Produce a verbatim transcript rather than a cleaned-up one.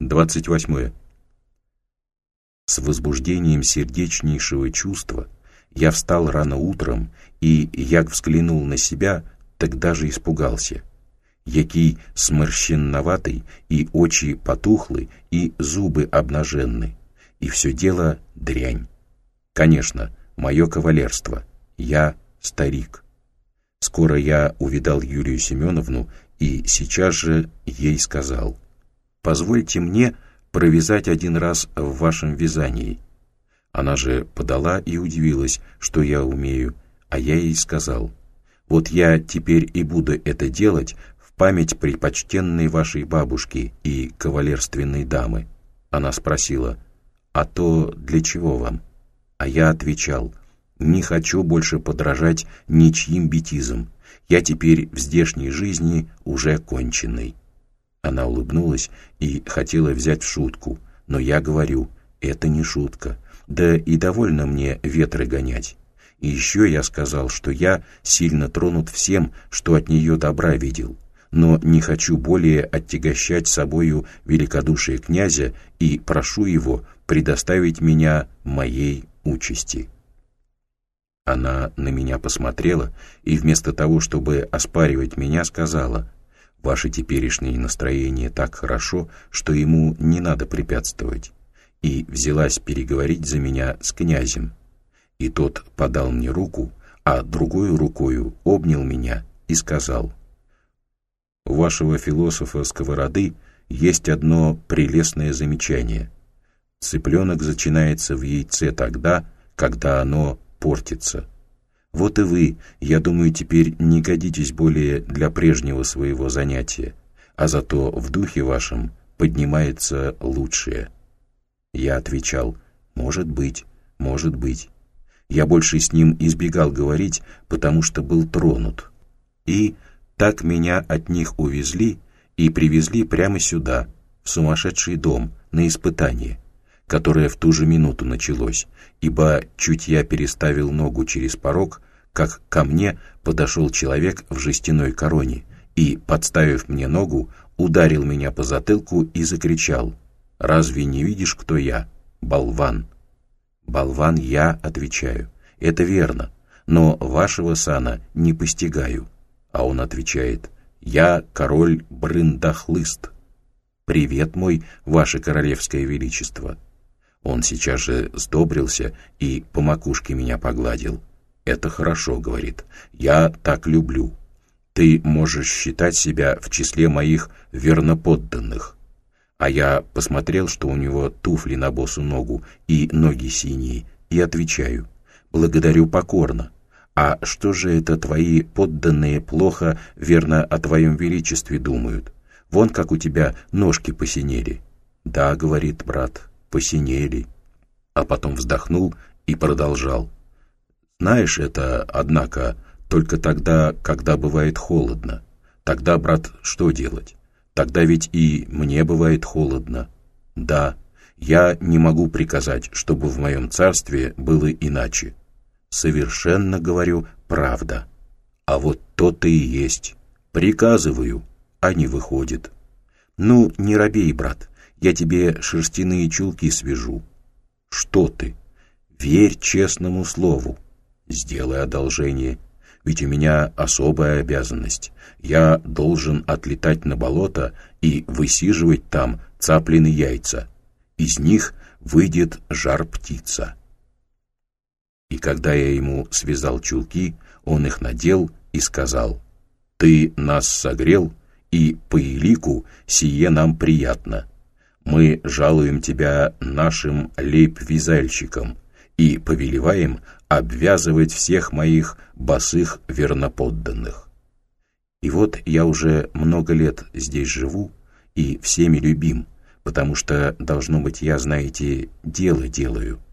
двадцать восьмое. С возбуждением сердечнейшего чувства я встал рано утром, и, як взглянул на себя, так даже испугался. Який сморщенноватый, и очи потухлы, и зубы обнаженны, и все дело дрянь. Конечно, мое кавалерство, я старик. Скоро я увидал Юлию Семеновну, и сейчас же ей сказал: «Позвольте мне провязать один раз в вашем вязании». Она же подала и удивилась, что я умею, а я ей сказал: «Вот я теперь и буду это делать в память предпочтенной вашей бабушки и кавалерственной дамы». Она спросила: «А то для чего вам?» А я отвечал: «Не хочу больше подражать ничьим бетизам. Я теперь в здешней жизни уже конченый». Она улыбнулась и хотела взять в шутку, но я говорю: «Это не шутка, да и довольно мне ветры гонять». И еще я сказал, что я сильно тронут всем, что от нее добра видел, но не хочу более оттягощать собою великодушие князя и прошу его предоставить меня моей участи». Она на меня посмотрела и вместо того, чтобы оспаривать меня, сказала: «Ваше теперешнее настроение так хорошо, что ему не надо препятствовать», и взялась переговорить за меня с князем. И тот подал мне руку, а другой рукою обнял меня и сказал: «У вашего философа Сковороды есть одно прелестное замечание. Цыпленок зачинается в яйце тогда, когда оно портится. Вот и вы, я думаю, теперь не годитесь более для прежнего своего занятия, а зато в духе вашем поднимается лучшее». Я отвечал: «Может быть, может быть». Я больше с ним избегал говорить, потому что был тронут. И так меня от них увезли и привезли прямо сюда, в сумасшедший дом, на испытание, которое в ту же минуту началось, ибо чуть я переставил ногу через порог, как ко мне подошел человек в жестяной короне и, подставив мне ногу, ударил меня по затылку и закричал: «Разве не видишь, кто я? Болван!» «Болван я», отвечаю, «это верно, но вашего сана не постигаю». А он отвечает: «Я король Брындахлыст. Привет мой, ваше королевское величество». Он сейчас же сдобрился и по макушке меня погладил. «Это хорошо», — говорит, — «я так люблю. Ты можешь считать себя в числе моих верноподданных». А я посмотрел, что у него туфли на босу ногу и ноги синие, и отвечаю: «Благодарю покорно. А что же это твои подданные плохо, верно, о твоем величестве думают? Вон как у тебя ножки посинели». «Да», — говорит брат, — «посинели». А потом вздохнул и продолжал: «Знаешь, это, однако, только тогда, когда бывает холодно. Тогда, брат, что делать? Тогда ведь и мне бывает холодно. Да, я не могу приказать, чтобы в моем царстве было иначе. Совершенно, говорю, правда. А вот то-то и есть. Приказываю, а не выходит. Ну, не робей, брат, я тебе шерстяные чулки свяжу». «Что ты? Верь честному слову. Сделай одолжение. Ведь у меня особая обязанность. Я должен отлетать на болото и высиживать там цаплины яйца. Из них выйдет жар-птица». И когда я ему связал чулки, он их надел и сказал: «Ты нас согрел, и по елику сие нам приятно. Мы жалуем тебя нашим лейб-вязальщикам и повелеваем обвязывать всех моих босых верноподданных». И вот я уже много лет здесь живу и всеми любим, потому что, должно быть, я, знаете, дело делаю.